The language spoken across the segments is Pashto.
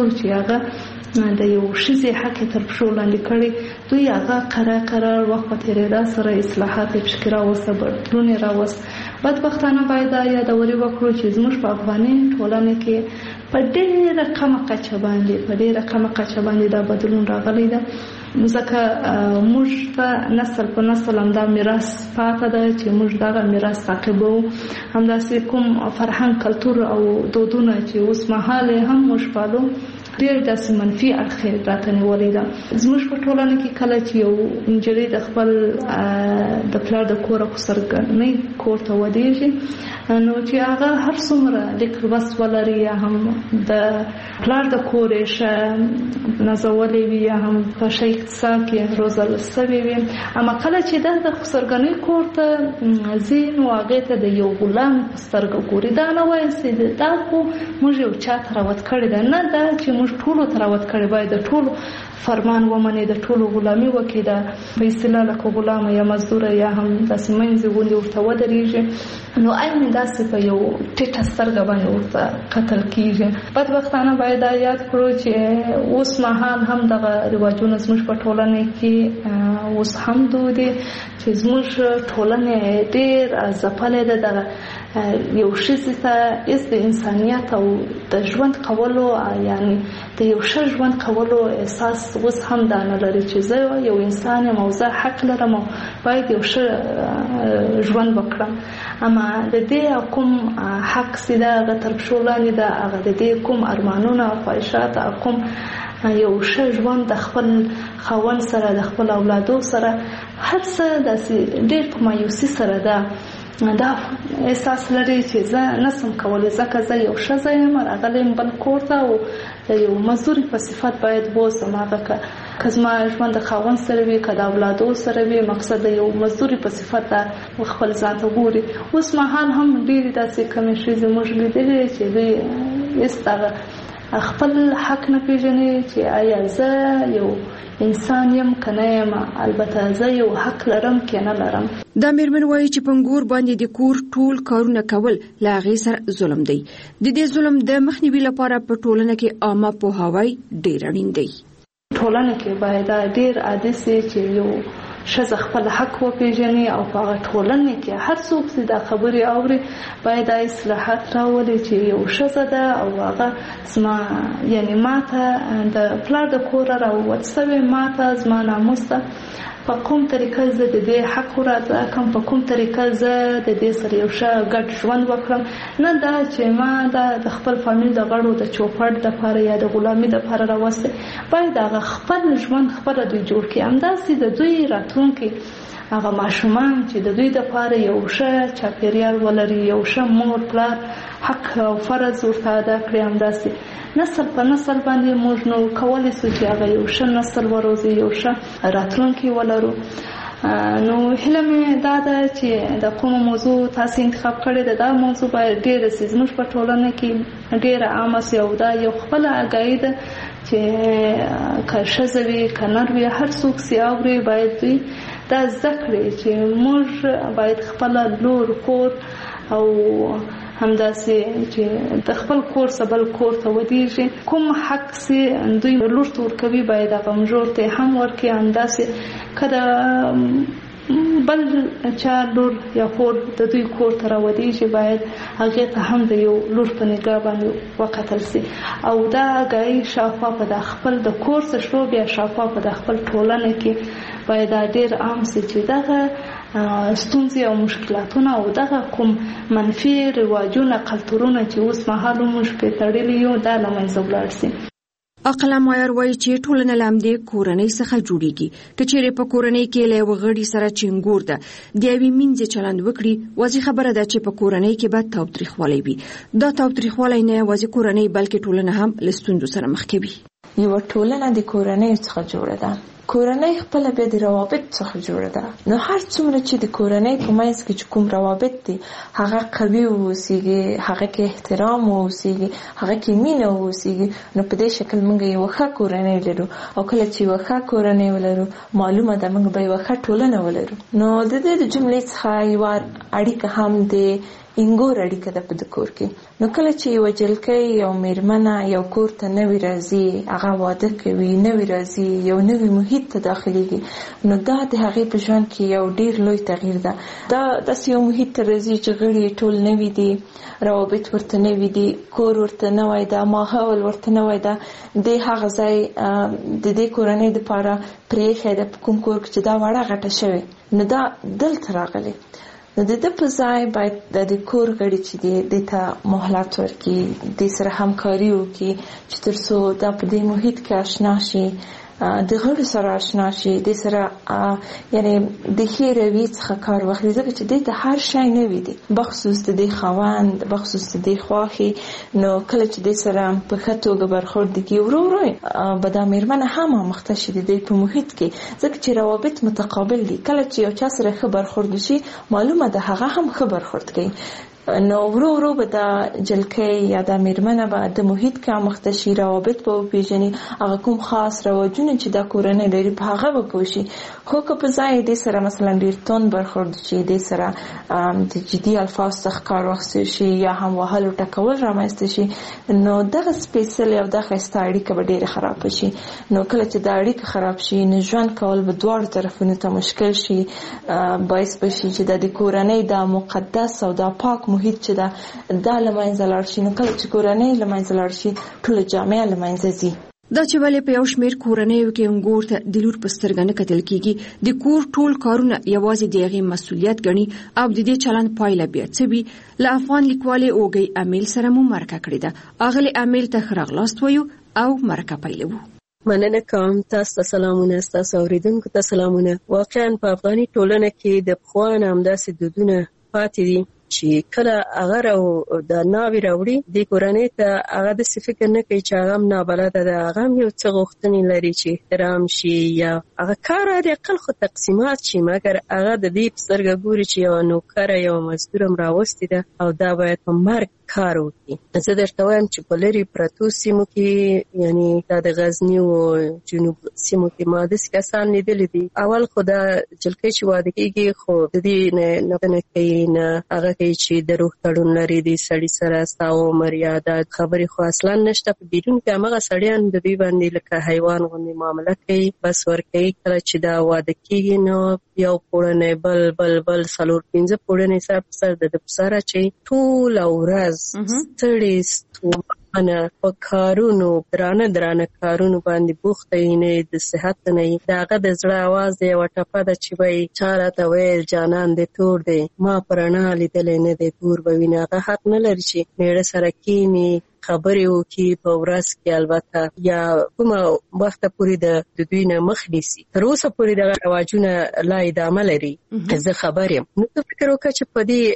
چې هغه د یو ښځې حق تر پښو لاندې کړي، دوی هغه قرار وخت په تېرېدا سره اصلاحات یې پکې راوسته، بدلون یې راوست. بدبختانه باید دا یادوري وکړو چې زموږ په افغاني ټولنه کې په ډېره کمه کچه باندې دا بدلون راغلی ده، ځکه موږ ته نسل په نسل همدا میراث پاته ده چې موږ دغه میراث تعقیبوو. همداسې کوم فرهنګ، کلتور او دودونه چې اوس مهال هم موږ پالو، ډېر داسې منفي اړخ یې راته نیولې ده. زموږ په ټولنه کې کله چې یو نجلۍ د خپل د پلار د کوره خسرګنۍ کور ته ودېږي، نو چې هغه هر څومره لیک لوست ولري یا هم د پلار د کور یې ښه نازولې وي یا هم په ښه اقتصاد کې روزل سوې وي، اما کله چې د خسرګنۍ کور ته ځي نو هغې ته د یو غلام په سترګه ګوري. دا نه وایي چې دا خو موږ یو چا ته راوت کړې ده، نه، دا چې موږ ټولو ته راوت کړې، باید د ټولو فرمان ومني، د ټولو غلامي وکړي، د په اصطلاح لکه غلامه یا مزدوره یا هم داسې منځې غوندې ورته ودرېږي، نو عین داسې په یو ټیټه سترګه باندې ورته کتل کېږي. بدبختانه باید دا یاد کړو چې اوس مهال هم دغه رواجونه زموږ په ټولنه کې اوس هم دود دي، چې زموږ ټولنه ډېر ځپلې ده. دغه یو ښځې ته هېڅ د انسانیت او د ژوند کولو، یعنی د یو ښه ژوند کولو احساس اوس هم دا نه لري چې زه یو انسان یم او زه حق لرم او باید یو ښه ژوند وکړم. اما د دې کوم حق چې ده هغه تر پښو لاندې ده، هغه د دې کوم ارمانونه او خواهشات او کوم یو ښه ژوند د خپل خاوند سره، د خپل اولادو سره، هر څه داسې ډېر په مایوسي سره ده. دا احساس لري چې زه نسم کولی، ځکه زه یو ښځه یم، راغلی یم بل کور ته او د یو مزدوري په صفت باید بوځم. هغه که زما ژوند د خاوند سره وي، که د اولادو سره وي، مقصد د یو مزدوري په صفت خپل ځان ته ګوري. اوس مهال هم ډېرې داسې کمې ښځې موږ لیدلې چې دوی هېڅ دغه خپل حق نه پیژني چې آیا زه یو انسان یم که نه یم، البته زه یو حق لرم که نه لرم. دا مېرمن وایي چې پنګور باندې د کور ټول کارونه کول له هغې سره ظلم دی. د دې ظلم د مخنیوي لپاره په ټولنه کې عامه پوهاوی ډېر اړین دی. ټولنه کې باید ډېر عادي سي چې یو ښځه خپل حق وپیژني او په هغه ټولنه کې هر څوک چې دا خبرې اوري باید دا اصلاحات راولي چې یو ښځه ده او هغه زما یعنی ماته د پلار د کوره راووت سوې، ماته زما ناموس ده، په کوم طریقه زه د دې حق ورته کوم، په کوم طریقه زه د دې سره یو ښه ګډ ژوند وکړم، نه دا چې ما د خپل فامیل د غړو د چوپړ دپاره یا د غلامي دپاره راوستې. باید هغه خپل ژوند خپله دوی جوړ کړي، همداسې د دوی راتلونکي هغه ماشومان چې د دوی دپاره یو ښه چاپېریال ولري، یو ښه مور پلار حق او فرض ورته ادا کړي. همداسې نسل په نسل باندې موږ نو کولی سو چې هغه یو ښه نسل وروزي، یو ښه راتلونکی ولرو. نو هیله مې دا ده چې د کومه موضوع تاسو انتخاب کړې ده، دا موضوع باید ډېره سي زموږ په ټولنه کې ډېره عامه سي او دا یو خپله اګاهي ده چې که ښځه وي که نر وي هر څوک سي اوري، باید دوی دا زده کړي چې موږ باید خپله لور کور او همداسې چې د خپل کور څخه بل کور ته ودېږي، کوم حق چې دوی لور ته ورکوي باید هغه مژور ته هم ورکړي. همداسې که د بل چا لور یا خور د دوی کور ته راودېږي باید هغې ته هم د یو لور په نګاه باندې وکتل سي او دا اګاهي شاوخوا په د خپل د کور څخه شروع بیا شاوخوا په د خپل ټولنه کې باید دا ډېر عام سي چې دغه ستونزې او مشکلاتونه او دغه کوم منفي رواجونه کلتورونه چې اوس مهال موږ پرې تړلي یو دا له منځه ولاړ سي. عقله مایر وایي چې ټولنه له همدې کورنۍ څخه جوړیږي. که چیرې په کورنۍ کې له یوه غړي سره چنګور ده د یوې مینځې چلند وکړي، واضح خبره ده چې په کورنۍ کې به تاوتریخوالی وي. دا تاوتریخوالی نه یوازې کورنۍ بلکې ټولنه هم له ستونزو سره مخ کوي. یوه ټولنه د کورنۍ څخه جوړه ده. کورنۍ خپل بیا د روابط څخه جوړه ده. نو هر څومره چې د کورنۍ په منځ کې چې کوم روابط دي هغه قوي اوسېږي، هغه کې احترام اوسېږي، هغه کې مینه اوسېږي، نو په دې شکل موږ یو ښه کورنۍ لرو. او کله چې یو ښه کورنۍ ولرو معلومه ده موږ به یو ښه ټولنه ولرو. نو د دې د جملې څخه یو اړیکه هم د انګور اړیکه ده په کور کې. نو کله چې یو جلکۍ یو میرمنه یو کور ته نوی راځي، هغه واده کوي، نوی راځي، یو نوی محیط ته داخليږي، نو دا د هغې په ژوند کې یو ډیر لوی تغییر ده. دا داسې یو محیط ته راځي چې غړي ټول نوي دي، روابط ورته نوي دي، کور ورته نوی ده، ماحول ورته نوی ده. د هغه ځای د دې کورنۍ دپاره پرېښی ده په کوم کور کې چې دا وړه غټه شوې، نو دا دلته راغلی. نو د دې په ځای باید د کور غړي چې دې ته مهلت ورکړي، دې سره همکاري وکړي چې تر څو دا په دې محیط کې آشنا شي، د غړو سره آشنا شي، د سره یعنی د ښې رویې څخه کار واخلي، ځکه چې دې ته هر شی نوی دی، بخصوص د دې خاوند، بخصوص د دې خواښې. نو کله چې دې سره په ښه توګه برخورد وکړي، ورو ورو به دا میرمنه هم آموخته شي د دې په محیط کې، ځکه چې روابط متقابل دي. کله چې یو چا سره ښه برخورد وشي معلومه ده هغه هم ښه برخورد کوي. نو ورو ورو به دا جلکۍ یا دا میرمنه به د محیط کې آموخته شي، روابط به وپېژني، هغه کوم خاص رواجونه چې دا کورنۍ لري په هغه به پوه شي. خو که په ځای دې سره مثلا ډېر توند برخورد شي، دې سره د جدي الفاظ څخه کار واخیستل شي یا هم وهل او ټکول رامنځته شي، نو دغه سپېڅلې او دغه ښایسته اړیکه به ډېره خرابه شي. نو کله چې دا اړیکه خراب شي نو ژوند کول به دواړو طرفونو ته مشکل شي، باعث به شي چې د کورنۍ دا مقدس او دا پاک محیط چې دا له منځه لاړ شي. نو کله چې کورنۍ له منځه لاړ شي ټوله جامعه له منځه ځي. دا چې ولې په یو شمېر کورنیو کې انګور ته د لور په سترګه نه کتل کېږي، د کور ټول کارونه یوازې د هغې مسؤلیت ګڼي او د دې چلند پایله بیا څه وي. له افغان لیکوالې اوږۍ امیل سره مو مرکه کړې ده. اغلې امیل ته ښه راغلاست وایو او مرکه پیلوو. مننه کوم. تاسو ته سلامونه، تاسو اوریدونکو ته سلامونه. واقعا په افغاني ټولنه کې د پخوا نه همداسې دودونه پاتې دي چې کله هغه د ناوې راوړي د کورنۍ ته هغه داسې فکر نه کوي چې هغه هم نابلده ده، هغه هم یو څه غوښتنې لري چې احترام شي یا هغه کار د اقل خو تقسیمات شي، مګر هغه د دې په سترګه ګوري چې یوه نوکره یوه مزدور هم راوستې ده او دا باید په مرګ کار وکړي. زه درته وایم چې په لرې پرتو سیمو کې، یعنی دا د غزني او جنوب سیمو کې ما داسې کسان لیدلي دي. اول خو دا جلکۍ چې واده کېږي خو د دې نه کوي، نه هغه کوي چې د روح تړون لري د سړي سره، ستا عمر یا دا خبرې خو اصلا نشته. په بیرون کې همغه سړیان د دوی باندې لکه حیوان غوندې معامله کوي، بس ورکوي. کله چې دا واده کېږي نو یو پوړنی بل 4-5 پوړنی سر په سر د په سر اچوي، ټوله ورځ ستړي ستومانه په کارونو، درانه کارونو باندې بوخته وي، نه د صحت نه وي. د هغه د زړه اواز دی یوه ټپه ده چې وایي چا راته ویل جانان دې تور دی، ما په رڼا لیدلی نه دی تور به وینه. هغه حق نه لري چې میړه سره کینی خبرې وکړي په ورځ کې، البته یا کومه وخته پورې د دوی نه مخ نیسي. تر اوسه پورې دغه رواجونه لا ادامه لري. زه خبر یم. نو ته فکر وکړه چې په دې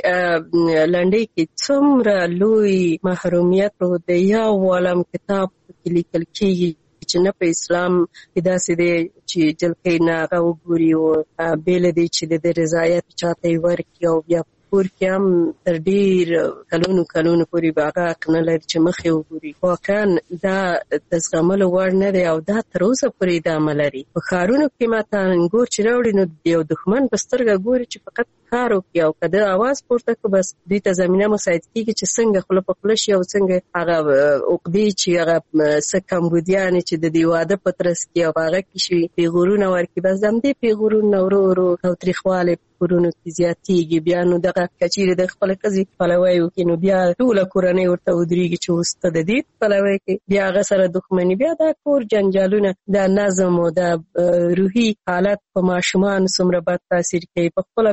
لنډۍ کې څومره لوی محرومیت د یو عالم کتاب کې لیکل کېږي چې نه په اسلام کې داسې دی چې جلکۍ نه هغه وګوري او بې له دې چې د رضایت چاته یې ورکړي او بیا کور کې هم تر ډېر کلونو پورې به هغه حق نه لري چې مخې وګوري. واقعا دا د زغملو وړ نه دی او دا تر اوسه پورې ادامه لري. په ښارونو کې ماته انګور چې راوړي نو د یو دښمن په سترګه ګوري چې فقط کار وکړي او که د اواز پورته کړو بس دوی ته زمینه مساعد کېږي چې څنګه خوله په خوله شي او څنګه هغه عقدې چې هغه څه کمبودیانې چې د دې واده په ترڅ کې او هغه کې شي پیغورونه ورکړي، بس د همدې پیغورونه ورو ورو تاوتریخوالی کورونو کې زیاتېږي. بیا نو دغه کچېرې د خپله ښځې پلوی وکړي نو بیا ټوله کورنۍ ورته ودرېږي چې اوس ته د دې پلوی کوي، بیا هغه سره دښمني، بیا دا کور جنجالونه، دا نظم او دا روحي حالت په ماشومانو څومره بد تاثیر کوي. په خپله کورنۍ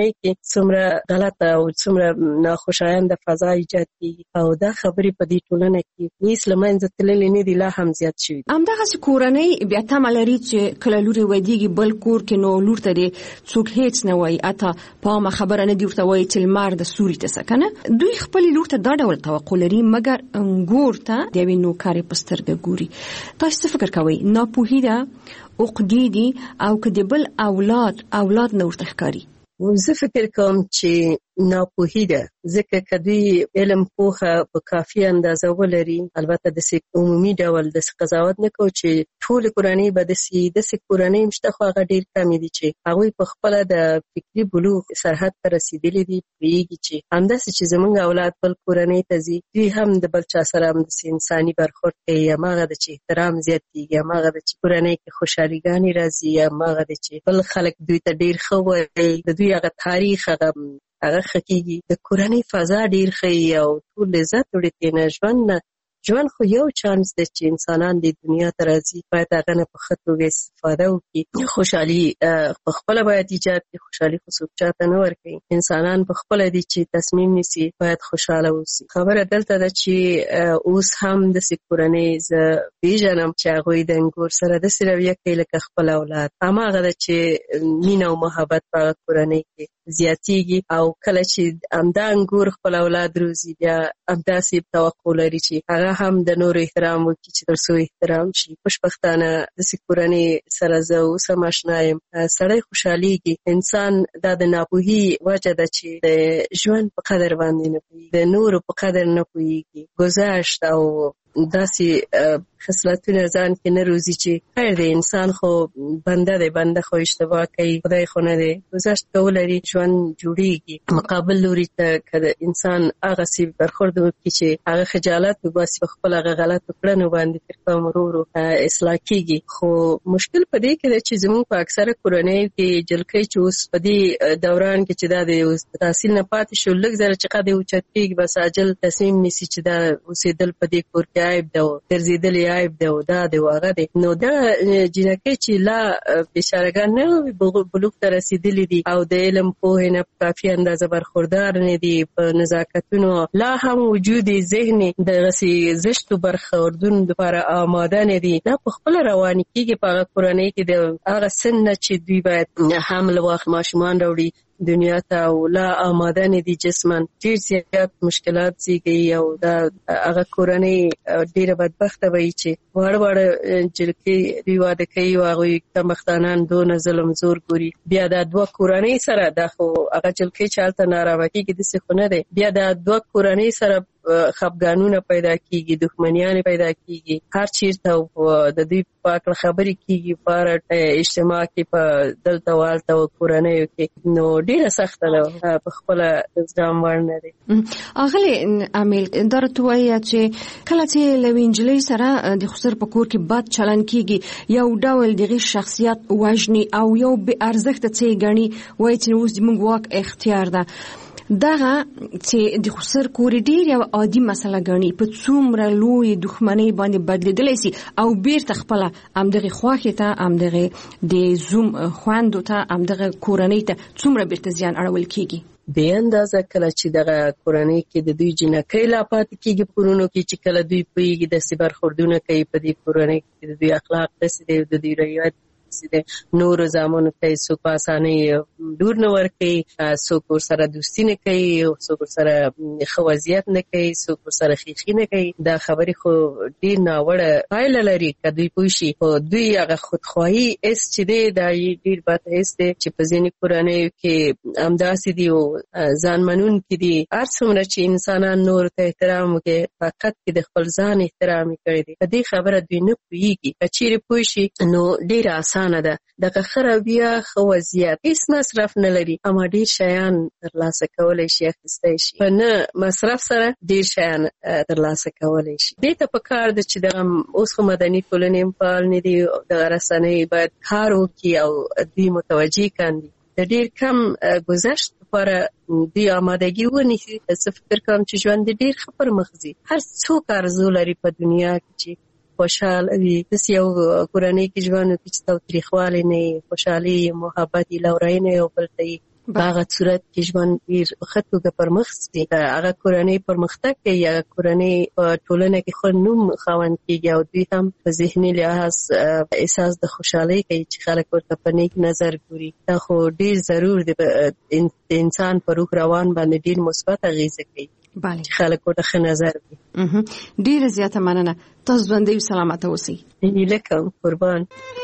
کورنۍ کې څومره غلطه او څومره ناخوشایند فضا ایجاد کیږي او دا خبرې په دې ټولنه کې هیڅ له منځه تللې نه دي، لا هم زیات شوي. همدغسې کورنۍ بیا تمه لري چې کله لور یې ودیږي بل کور کې نو لور ته دې څوک هیڅ نه وایي، حتی په عامه خبره نه دي ورته وایي چې لمر د سوري ته څه که نه. دوی خپلې لور ته دا ډول توقع لري مګر ګور ته د یوې نوکرې په سترګه ګوري. تاسو څه فکر کوئ؟ ناپوهي ده، عقدې دي او که د بل اولاد نه ورته ښکاري؟ زه فکر کوم چې ناپوهي ده، ځکه که دوی علم پوهه په کافي اندازه ولري، البته داسې عمومي ډول داسې قضاوت نه کوو چې ټولې کورنۍ به داسې کورنۍ شته، خو هغه ډېر کمې دي چې هغوی په خپله د فکري بلوغ سرحد ته رسېدلي دي، پوهېږي چې همداسې چې زموږ اولاد بل کورنۍ ته ځي، دوی هم د بل چا سره همداسې انساني برخورد کوي، هماغه ده چې احترام زیاتېږي، هماغه ده چې کورنۍ کې خوشحاليګانې راځي، هماغه ده چې بل خلک دوی ته ډېر ښه وایي، د دوی هغه تاریخ هغه ښه کېږي، د کورنۍ فضا ډېر ښه او ټول لذت وړي ترېنه. ژوند خو یو چانس دی چې انسانان د دنیا ته راځي، باید هغه نه په ښه توګه استفاده وکړي. خوشحالي په خپله باید ایجاد کړي، خوشحالي خو څوک چاته نه ورکوي، انسانان په خپله دي چې تصمیم نیسي باید خوشحاله اوسي. خبره دلته ده چې اوس هم داسې کورنۍ زه پېژنم چې هغوی د انګور سره داسې رویه کوي لکه خپل اولاد. هماغه ده چې مینه او محبت په هغه کورنۍ کې زیاتېږي او کله چې همدا انګور خپل اولاد روزي، بیا همداسې توقع لري چې هغه هم د نورو احترام وکړي چې تر څو احترام شي. خوشبختانه داسې کورنۍ سره زه اوس هم اشنا یم. سړی خوشحالېږي. انسان دا د ناپوهي وجه ده چې د ژوند په قدر باندې نه پوهېږي، د نورو په قدر نه پوهېږي، گذشت او داسې خصلتونه ځان کې نه روزي چې خیر دی، انسان خو بنده خو اشتباه کوي، خدای خو نه دی. گذشت کولري ژوند جوړیږي. مقابل لوري ته که انسان هغسې برخورد وکړي چې هغه خجالت وباسي په خپل هغه غلطو کړنو باندې، تر کوم ورو اصلاح کېږي. خو مشکل په دې کې دی چې زموږ په اکثره کورنیو کې جلکۍ چې اوس په دې دوران کې چې دا د تحصیل نه پاتې شو، لږ زره چې قد یې اوچت کېږي بس عاجل تصمیم نیسي چې دا اوسېدل په دې کور کې عیب ده او ګرځېدل یې عیب ده او دا دی او هغه دی. نو دا جینکۍ چې لا بېچارهګان نه بلوغ ته رسېدلي دي او د علم پوهې نه په کافي اندازه برخوردار نه دي، په نزاکتونو لا هم وجود ذهن دغسې زشتو برخوردونو لپاره آماده نه دي، دا په خپله روانې کېږي په هغه کورنۍ کې د هغه سن نه چې دوی باید حمل واخلي، ماشومان راوړي دنیا ته او لا آماده نه دي جسماً، ډېر زیات مشکلات زیږي او دا هغه کورنۍ ډېره بدبخته به وي چې واړه جلکې دوی واده کوي او هغوی کمبختانان دونه ظلم زور ګوري. بیا دا دوه کورنۍ سره دا خو هغه جلکې چې هلته نارامه کېږي داسې خو نه دی، بیا دا دوه کورنۍ سره خفګانونه پیدا کیږي، دښمنیانې پیدا کیږي، هر چیرته د دوی په اړه خبرې کیږي په اجتماع کې، په دلته والته او کورنیو کې. نو ډېره سخته ده، په خپله زغم وړ نه دی. اغلې امیل دا راته وایي چې کله چې له یوې نجلۍ سره د خسر په کور کې بد چلند کیږي، یو ډول دغه شخصیت وژني او یو بې ارزښته څه ګڼي، وایي چې اوس زموږ واک اختیار ده. دغه چې د خسر کور ډیر یو عادي مسله ګڼي، په څومره لوی دښمنۍ باندې بدلیدلی سي او بیرته خپله همدغې خوښې ته، همدغې د زوم خویندو ته، همدغه کورنۍ ته څومره بیرته زیان اړول کیږي. بې اندازه کله چې دغه کورنۍ کې د دوی جینکۍ لا پاتې کېږي کورونو کې، چې کله دوی پوهېږي داسې برخوردونه کوي په دې کورنۍ کې، د دوی اخلاق داسې دی، د دوی رویت نورو زامنو ته څوک په اسانۍ لور نه ورکوي، څوک ورسره دوستي نه کوي، څوک ورسره ښه وضعیت نه کوي، څوک ورسره خیښي نه کوي. دا خبرې خو ډېر ناوړه پایله لري که دوی پوه شي. خو دوی هغه خودخواهي حس چې دی دا ډېر بد حس دی چې په ځینې کورنیو کې همداسې دي او ځان منونکي دي. هر څومره چې انسانان نورو ته احترام وکړي، فقط کې د خپل ځان احترام یې کړی دی. په دې خبره دوی نه پوهېږي. که چیرې پوه شي نو ډېره اسانه ده. دغه ښه رویه، ښه وضعیت، هېڅ مصرف نه لري، اما ډېر شیان ترلاسه کولی شي، اخیستی شي. په نه مصرف سره ډېر شیان ترلاسه کولی شي. دې ته په کار ده چې دغه اوس خو مدني ټولنې هم فعال نه دي، دغه رسنۍ باید کار وکړي او دوی متوجه کاندي. د ډېر کم گذشت لپاره دوی آمادګي ونیسي. زه فکر کوم چې ژوند ډېر ښه پر مخ ځي. هر څوک آرزو لري په دنیا کې چې خوشحال وي. داسې یو کورنۍ کې ژوند وکړي چې تاوتریخوالی نه وي، خوشحالي، محبت، لورینه یو بل ته وي، هغه صورت کې ژوند ډیر ښه توګه پرمخ ځي. هغه کورنۍ پرمختګ کوي، هغه کورنۍ په ټولنه کې ښه نوم خاوند کیږي او دوی هم په ذهني لحاظ احساس د خوشحالۍ کوي چې خلک ورته په نیک نظر ګوري. دا خو ډیر ضرور دی، د انسان په روح روان باندې ډیر مثبت اغیزه کوي. بله، خلک ورته ښه نظر کوي. ډیره زیاته مننه. تاسو ژوندۍ او سلامته اوسئ. هیله کوم. قربان.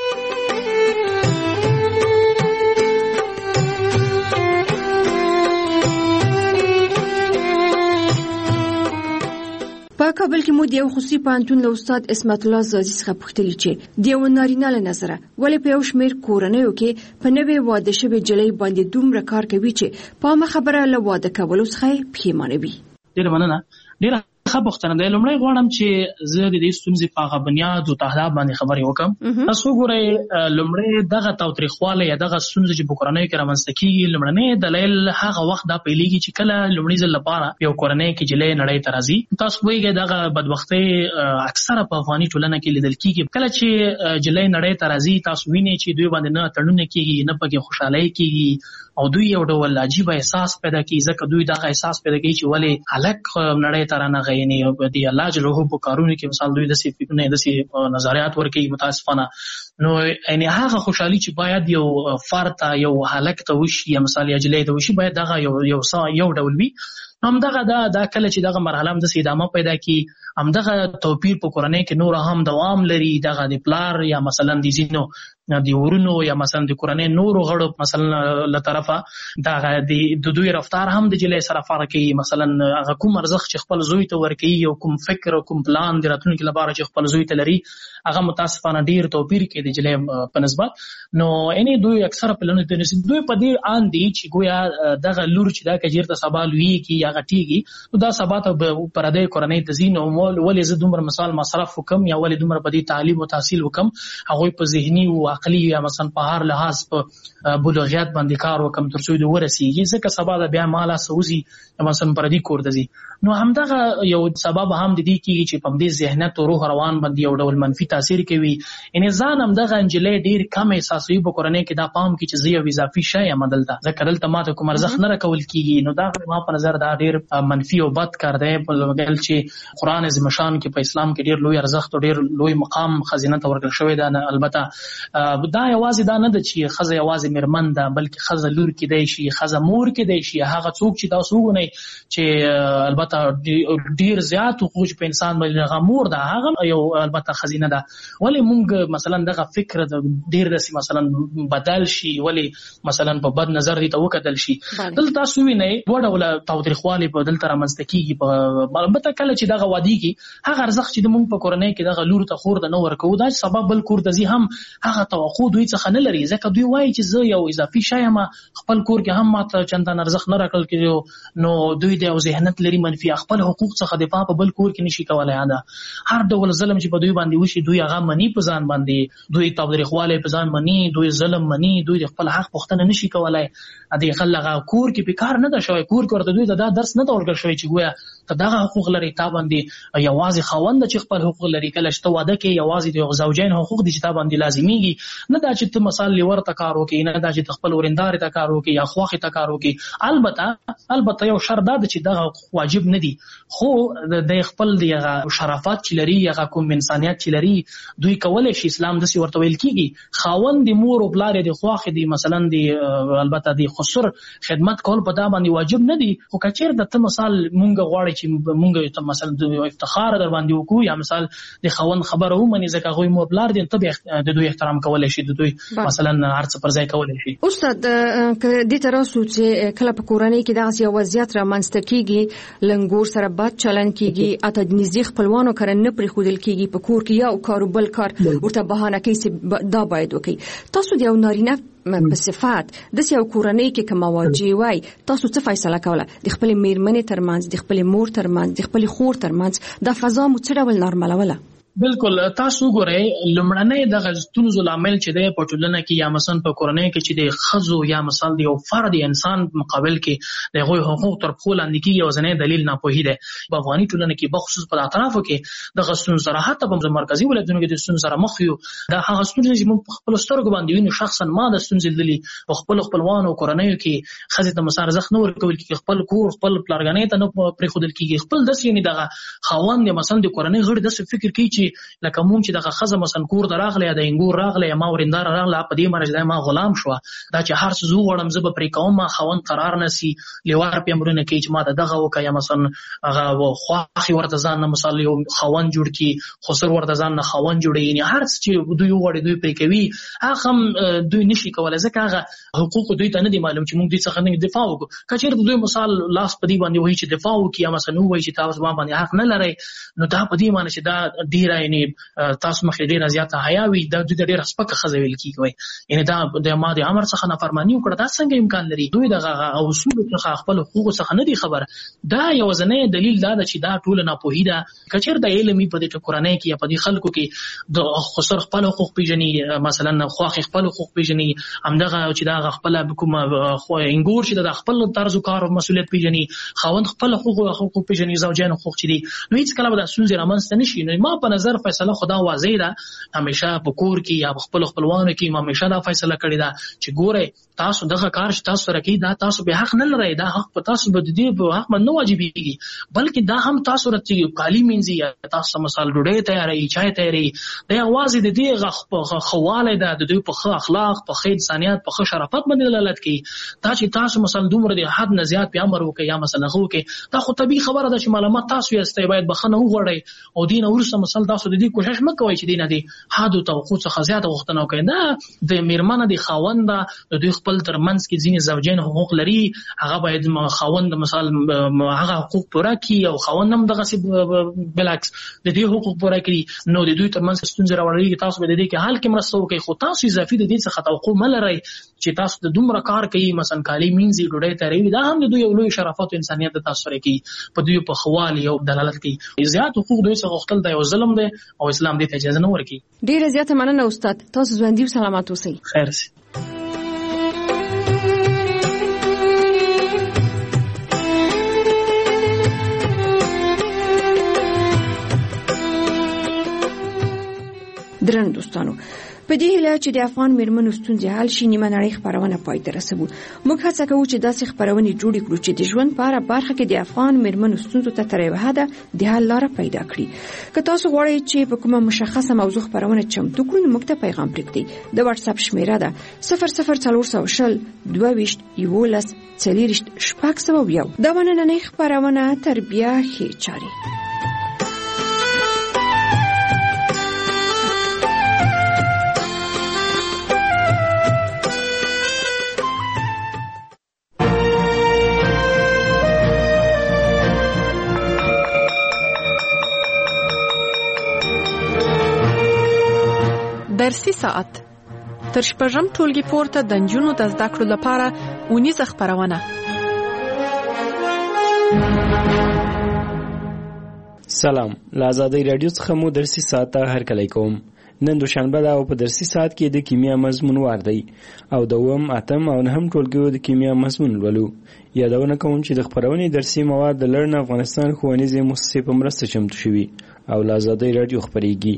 په کابل کې مو د یو خصوصي پوهنتون له استاد اسمت الله زازي څخه پوښتنه چې د یو نارینه له نظره ولې په یو شمېر کورنیو کې په نوې واده شوې جلۍ باندې دومره کار کوي چې په عامه خبره له واده کولو څخه پښیمانه وي. ډېره مننه. ډېره ښه پوښتنه ده. لومړی غواړم چې زه د دې ستونزې په هغه بنیاد او تهداب باندې خبرې وکړم. تاسو وګورئ، لومړی دغه تاوتریخوالی یا دغه ستونزې چې په کورنیو کې رامنځته کېږي، لومړنی دلیل هغه وخت دا پیلېږي چې کله لومړي ځل لپاره یو کورنۍ کې جلۍ نړۍ ته راځي. تاسو پوهېږئ دغه بدبختۍ اکثره په افغاني ټولنه کې لیدل کېږي. کله چې جلۍ نړۍ ته راځي، تاسو وینئ چې دوی باندې نه تړونه کېږي، نه پکې خوشحالۍ کېږي او دوی یو ډول عجیب احساس پیدا کوي. ځکه دوی دغه احساس پیدا کوي چې ولې هلک نړۍ ته رانغی، یعنې د الله جل جلاله په کارونو کې مثال دوی داسې فکرونه، داسې نظریات ورکوي متاسفانه. نو یعنې هغه خوشحالي چې باید یو فرد ته، یو هلک ته وشي یا مثال یا جلۍ ته وشي، باید دغه یو ډول وي. همدغه دا کله چې دغه مرحله هم داسې ادامه پیدا کړي، همدغه توپیر په کورنۍ کې نور هم دوام لري. دغه د پلار یا مثلا د ځینو د ورونو یا مثلا د کورنۍ نورو غړو مثلا له طرفه دغه د دوی رفتار هم د جلۍ سره فرق کوي. مثلا هغه کوم ارزښت چې خپل زوی ته ورکوي او کوم فکر او کوم پلان د راتلونکي لپاره چې خپل زوی ته لري، هغه متاسفانه ډیر توپیر کوي د جلۍ په نسبت. نو یعنې دوی اکثره پلانونه دوی په دې آن دي چې ګویا دغه لور چې دا کجیر ته سبا لویږي یا غټیږي، نو دا سبا ته پردی کورنۍ ته ځي. نو ولې زه دومره مثال مصرف وکم یا ولې دومره په دې تعلیم او تحصیل وکم، هغوی په ذهني او عقلي یا مثلا په هر لحاظ په بلوغیت باندې کار وکم تر څو دوی ورسیږي، ځکه سبا د بیا مالا سوزي مثلا پردی کور ته ځي. نو همدغه یو سبب هم د دې کېږي چې په دې ذهنیت او روح روان باندې یو ډول منفي تاثیر کوي. یعنې ځان همدغه نجلۍ ډېر کم احساسوي په کورنۍ کې، دا پام کوي چې زه یو اضافي شی یم دلته، ځکه دلته ماته کوم ارزښت نه راکول کېږي. نو دا ما په نظر دا ډېر منفي او بد کار دی، بل چې قرآن عظیم شان کې په اسلام کې ډېر لوی ارزښت او ډېر لوی مقام خزینه ته ورکړل شوی ده. البته دا یوازې دا نه ده چې ښځه یوازې مېرمن ده، بلکې ښځه لور کېدی شي، ښځه مور کېدی شي. هغه څوک چې تاسو وګورئ چې البته ډیر زیات حقوق په انسان باندې غمور ده، هغه یو البته خزینه ده. ولې موږ مثلا دغه فکر ډیر داسې مثلا بدل شي، ولې مثلا په بد نظر دي ته وکتل شي. دلته تاسو وینئ دوه ډوله تاوتریخوالی په دلته رامنځته کېږي. البته کله چې دغه وادېږي، هغه ارزښت چې موږ په کورنۍ کې دغه لور ته خور ته نه ورکوو، دا سبب بل کور ته ځي هم هغه توقع دوی څخه نه لري، ځکه دوی وایي چې زه یو اضافي شی یم، خپل کور کې هم ماته چندان ارزښت نه راکړل کېږي. نو دوی د یو ذهنیت لري منفي، خپل حقوق څخه دفاع په بل کور کې نشي کولای. هر ډول ظلم چې په دوی باندې وشي، دوی هغه مني په ځان باندې، دوی تاوتریخوالی په ځان مني، دوی ظلم مني، دوی د خپل حق پوښتنه نشي کولای. د هغه کور کې په کار نه ده شوی، کور کې ورته دوی ته دا درس نه ده ورکړل شوی چې ګویا ته دغه حقوق لري، تا باندې یوازې خاوند چې خپل حقوق لري. کله چې ته واده کوې، یوازې د زوجین حقوق دي چې تا باندې لازمیږي، نه دا چې ته مثال لیور ته کار وکړې، نه دا چې ته خپل ورندارې ته کار وکړې یا خواښې ته کار وکړې. البته یو شرط دا ده چې دغه حقوق واجب نه دي، خو د خپل دغه شرافت چې لري، هغه کوم انسانیت چې لري، دوی کولی شي. اسلام داسې ورته ویل کېږي خاوند د مور او پلار د خواښې دي، مثلا د البته د خسر خدمت کول په دا باندې واجب نه دي. خو که چېرته ته مثال مونږ غواړئ چې مونږ ته مثلا د افتخار در باندې وکړو، یا مثال د خاوند خبره ومني ځکه هغوی مور پلار دي، ته د دوی احترام کولی شي، د دوی مثلا هر څه پر ځای کولی شي. استاد، دې ته راسو چې کله په کورنۍ کې دغسې یو وضعیت رامنځته کېږي، لنګور سره بد چلند کېږي، اته د نږدې خپلوانو کره نه پرېښودل کېږي، په کور کې یو کار او بل کار ورته بهانه کوي چې دا باید وکړي. تاسو د یو نارینه په صفات داسې یو کورنۍ کې که مواجه وای، تاسو څه فیصله کوله؟ د خپلې مېرمنې ترمنځ، د خپلې مور ترمنځ، د خپلې خور ترمنځ دا فضا مو څه ډول نارملوله؟ بالکل تاسو ګورئ لومړنی دغه ستونزو لامل چې دی په ټولنه کې یا مثلا په کورنۍ کې چې د ښځو یا مثلا د یو فرد انسان مقابل کې د هغوی حقوق تر پښو لاندې کېږي، یوازینی دلیل ناپوهي دی. په افغاني ټولنه کې بخصوص په اطرافو کې دغه ستونزو سره حتی په مرکزي ولایتونو کې د ستونزو سره مخ یو. دا هغه ستونزې چې موږ په خپلو سترګو باندې وینو. شخصا ما د ستونزې لیدلې په خپلو خپلوانو کورنیو کې. ښځې ته مثلا ارزښت نه ورکول کېږي، خپل کور خپل پلارګنۍ ته نه پرېښودل کېږي. خپل داسې یعنې دغه خاوند یا مثلا د کورنۍ غړي داسې فکر کوي چې لکه موږ چې دغه ښځه مثلا کور ته راغله یا د انګور راغله یا ما ورېنداره راغله په دې معنی چې ما غلام شوه، دا چې هر څه زه وغواړم زه به پرې کوم. ما خاوند قرار نه سي لیوار پې امرونه کوي چې ما ته دغه وکړه، یا مثلا هغه خواښې ورته ځان نه مثال یو خاوند جوړ کړي، خسر ورته ځان نه خاوند جوړوي. یعنې هر څه چې دوی وغواړي دوی پرې کوي. هغه هم دوی نشي کولی ځکه هغه حقوق دوی ته نه دي معلوم چې موږ دوی څخه نه دفاع وکړو. که چېرته دوی مثال لاس په دې باندې وایي چې دفاع وکړي یا مثلا ووایي چې تاسو ما باندې حق نه لرئ، نو دا په دې معنی چې دا ډېره یعنې تاسو مخې ډېره زیاته حیا وي، دا دوی ته ډېره سپکه ښځه ویل کېږي. یعنې دا د ما د امر څخه نافرماني وکړه، دا څنګه امکان لري؟ دوی دغه اصولو څخه خپل حقوقو څخه نه دي خبره. دا یوازینی دلیل دا ده چې دا ټوله ناپوهي ده. که چېرته علم وي په دې کورنۍ کې یا په دې خلکو کې د خسر خپل حقوق پېژني، مثلا خواښې خپل حقوق پېژني، همدغه چې دا خپله کومه انګور چې د خپل طرز کار او مسؤلیت پېژني، خاوند خپل حقوق پېژني، زوجین حقوق چې دي، نو هېڅ کله به دا ستونزې رامنځته نه شي. نو ما په نظر فیصله خو دا واضح ده، همیشه په کور کې یا په خپلو خپلوانو کې ما همیشه دا فیصله کړې ده چې ګورئ تاسو دغه کار چې تاسو سره کوي دا تاسو به حق نه لرئ، دا حق په تاسو به د دې په حق باندې نه واجبېږي، بلکې دا هم تاسو راته کالي مینځي یا تاسو مثال ډوډۍ تیاروي، چای تیاروي، دا یوازې د دې ښه والی ده، د دوی په ښه اخلاق، په ښه انسانیت، په ښه شرافت باندې دلالت کوي. دا چې تاسو مثلا دومره د حد نه زیات پې امر وکړئ یا مثلا هغه وکړئ، دا خو طبیعي خبره ده چې معلومات تاسو یاستئ، باید بښنه وغواړئ او دې نه وروسته مثلا تاسو د دې کوشش مه کوئ چې دې نه د حد او توقع څخه زیاته غوښتنه وکړئ. دا د مېرمنه د خاوند ده، د دوی خپل ترمنځ کې ځینې زوجین حقوق لري، هغه باید خاوند مثال هغه حقوق پوره کړي او خاوند هم دغسې بالعکس د دې حقوق پوره کړي. نو د دوی ترمنځ ستونزې راوړېږي، تاسو به د دې کې حل کې مرسته وکړئ، خو تاسو اضافي د دې څخه توقع مه لرئ چې تاسو د دومره کار کوي، مثلا کالي مینځي، ډوډۍ تیاروي، دا هم د دوی یو لوی شرافت او انسانیت د تاسو سره کوي، په دوی په ښه والي او دلالت کوي. زیات حقوق دوی څخه غوښتل دا یو ظلم دی او اسلام دې ته اجازه نه ورکوي. ډېره زیاته مننه استاد، تاسو ژوندي او سلامت اوسئ. خیر سي. درنو دوستانو، په دې هیله چې د افغان میرمنو ستونزې حل شي، نیمه نړۍ خپرونه پای ته رسوو. موږ هڅه کوو چې داسې خپرونې جوړې کړو چې د ژوند په هره برخه کې د افغان میرمنو ستونزو ته تر یوه حده د حل لاره پیدا کړي. که تاسو غواړئ چې په کومه مشخصه موضوع خپرونه چمتو کړو، نو موږ ته پیغام پرېږدئ. د واتساپ شمیره ده 00420 22 11 40 601. دا نننۍ خپرونه تربیه ښې چارې. درسي ساعت تر شپږم ټولګي پورته د نجونو د زده کړو لپاره اونیزه خپرونه. سلام، له آزادۍ راډیو څخه مو درسي ساعت ته هرکلی کوم. نن دوشنبه ده او په درسي ساعت کې د کیمیا مضمون وار دی او د 8م، 8م او 9م ټولګیو د کیمیا مضمون لولو. یادونه کوم چې د خپرونې درسي مواد د لرن افغانستان ښوونیزې مؤسسې په مرسته چمتو شوي او له آزادۍ راډیو خپرېږي.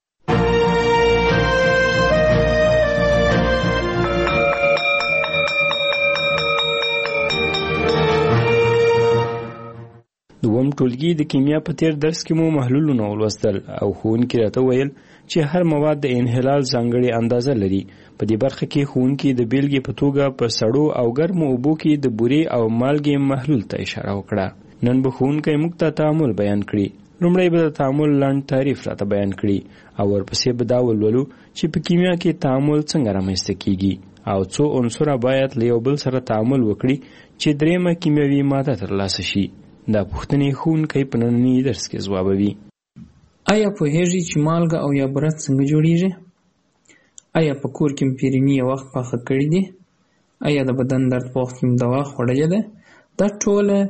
دوم ټولګي د کیمیا په تیر درس کې مو محلولونه ولوستل او ښوونکي راته ویل چې هر مواد د انحلال ځانګړې اندازه لري. په دې برخه کې ښوونکي د بیلګې په توګه په سړو او ګرمو اوبو کې د بورې او مالګې محلول ته اشاره وکړه. نن به ښوونکی موږ ته تعامل بیان کړي. لومړی به د تعامل لنډ تعریف راته بیان کړي او ورپسې به دا ولولو چې په کیمیا کې تعامل څنګه رامنځته کیږي او څو عنصره باید له یو بل سره تعامل وکړي چې درېیمه کیمیاوي ماده ترلاسه شي. دا پوښتنې ښوونکی په ننني درس کې ځوابوي. آیا پوهیږئ چې مالګه او یا برت څنګه جوړیږي؟ آیا په کور کې پیرني یو وخت پاخه کړي دي؟ آیا د بدن درد په وخت کې دوا خوړلې ده؟ دا ټول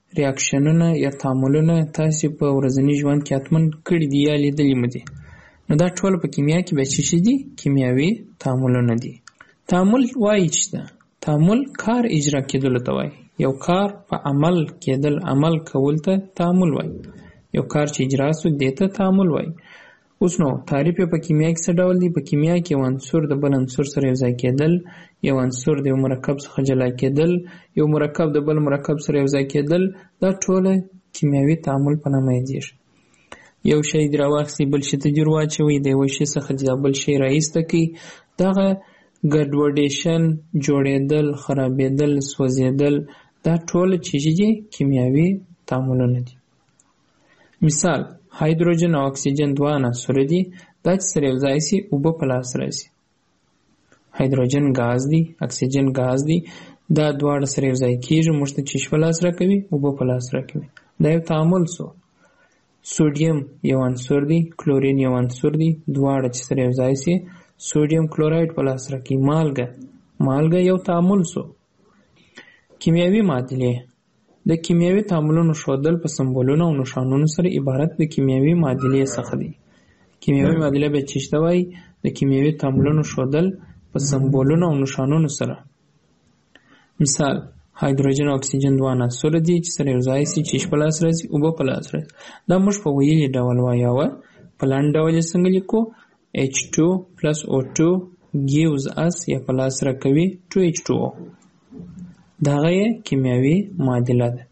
ریاکشنونه یا تعاملونه تاسو په ورځني ژوند کې حتمن کړي دي یا لیدلي مو دي. نو دا ټول په کیمیا کې به څه دي؟ کیمیاوي تعاملونه دي. تعامل وایي چې تعامل کار اجرا کېدل ته وایي. یو کار په عمل کېدل، عمل کول ته تعامل وایي. یو کار چې اجرا سو دې ته تعامل وایي. اوس نو تعریف په کیمیا کې څه ډول دی؟ په کیمیا کې یو عنصر د بل عنصر سره یوځای کېدل، یو عنصر د یو مرکب څخه جلا کېدل، یو مرکب د بل مرکب سره یوځای کېدل، دا ټول کیمیاوي تعامل په نامه یادېږي. یو شی دې راواخلئ، بل شي ته جوړ واچوئ، د یوه شي څخه د بل شی راایسته کړئ. دغه ګډوډېشن، جوړېدل، خرابېدل، سوځېدل، دا ټول چې دي کیمیاوي تعاملونه دي. مثال، هایدروجن او اکسیجن دوه عناصر دي. دا چې سره یوځای شي اوبه په لاس راځي. هایدروجن ګاز دی، اکسیجن ګاز دی، دا دواړه سره یوځای کېږي، موږ ته چې په لاس راکوي، اوبه په لاس راکوي. دا یو تعامل سو. سوډیم یو عنصر دی، کلورین یو عنصر دی، دواړه چې سره یوځای شي سوډیم کلورایډ په لاس راکوي. مالګه یو تعامل سو. کیمیاوي معادلې د کیمیاوي تعاملونو ښودل په سمبولونو او نښانونو سره عبارت د کیمیاوي معادلې څخه دی. کیمیاوي معادله به څه ته وایي؟ د کیمیاوي تعاملونو ښودل په سمبولونو او نښانونو سره. مثال، هایدروجن او اکسیجن دوه عناصر دي چې سره یوځای شي چې په لاس راځي، اوبه په لاس راځي. دا موږ په ویلي ډول وایو. په لاندې ډول یې څنګه لیکو؟ H2 plus O2 gives us یا په لاس راکوي 2H2O. دغه یې کیمیاوي معادله ده.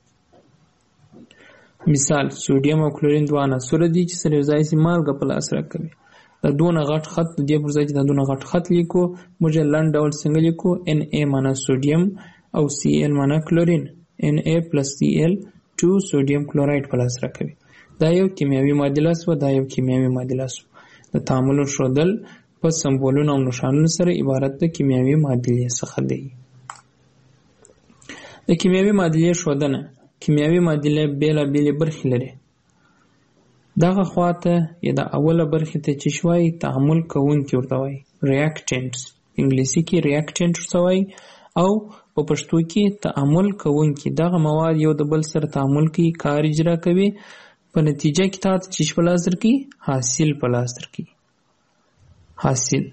مثال، سوډیم او کلورین دوه عناصر دي چې سره یوځای شي مالګه په لاس راکوي. دا دونه غټ خط د دې پر ځای چې دا دونه غټ خط لیکو، موږ یې لنډ ډول څنګه لیکو؟ Na معنا سوډیم او Cl معنا کلورین. Na plus Cl 2 سوډیم کلورایډ په لاس راکوي. دا یو کیمیاوي معادله سوه. دا یو کیمیاوي معادله سوه. د تعاملونو ښودل په سمبولونو او نښانونو سره عبارت د کیمیاوي معادلې څخه دی. د کیمیاوي معادلې ښودنه. کیمیاوي معادله بېلابېلې برخې لري. دغه خواته یا د اوله برخې ته چې وایي تعامل کوونکي ورته وایي، ریاکټنټس. انګلیسي کې ریاکټنټ ورته وایي او په پښتو کې تعامل کوونکي. دغه مواد یو د بل سره تعامل کوي، کار اجرا کوي، په نتیجه کې تاسو چې په لاس درکړي حاصل په لاس درکړي. حاصل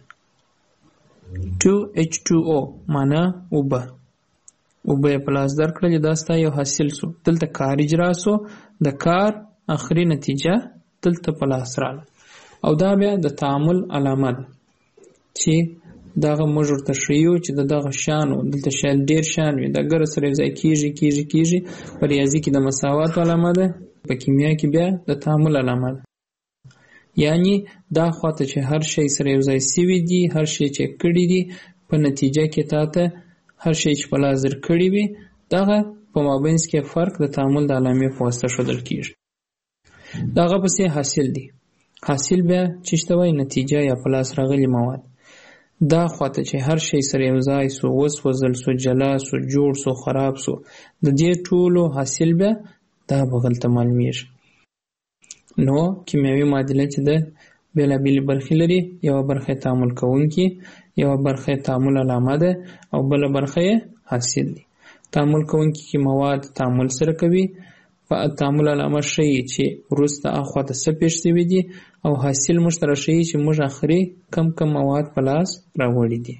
2H2O معنا اوبه. اوبه په لاس درکړل، دا ستا یو حاصل سو. دلته کار اجرا سو، د کار اخري نتیجه دلته په لاس راغله. او دا بیا د تعامل علامه ده چې دغه موږ ورته ښیو چې دغه شان دلته شاید ډېر شان وي، دا ګره سره یوځای کېږي. په ریاضي کې د مساوات علامه ده، په کیمیا کې بیا د تعامل علامه ده. یعنی دا خواته چې هر شی سره یوځای سوي دي، هر شی چې کړي دي، په نتیجه کې تاته هر شی چې په لاس درکړي وي، دغه په مابینځ کې فرق د تعامل د علامې په واسطه ښودل کېږي. دغه پسې حاصل دی. حاصل بیا چې ته وایي نتیجه یا په لاس راغلي مواد. دا خواته چې هر شی سره یوځای سو، وسوځل سو، جلا سو، جوړ سو، خراب سو، د دې ټولو حاصل بیا دا بغل ته معلومیږي. نو کیمیاوي معادله چې ده بېلابېلې برخې لري. یوه برخه تعامل کوونکي، یوه برخه تعامل علامه ده او بله برخه حاصل دی. تعامل کوونکي کې مواد تعامل سره کوي، په تعامل علامه ښیي چې وروسته اخواته څه پېښ شوي دي، او حاصل موږ ته راښیي چې موږ آخري کم مواد په لاس راوړي دي.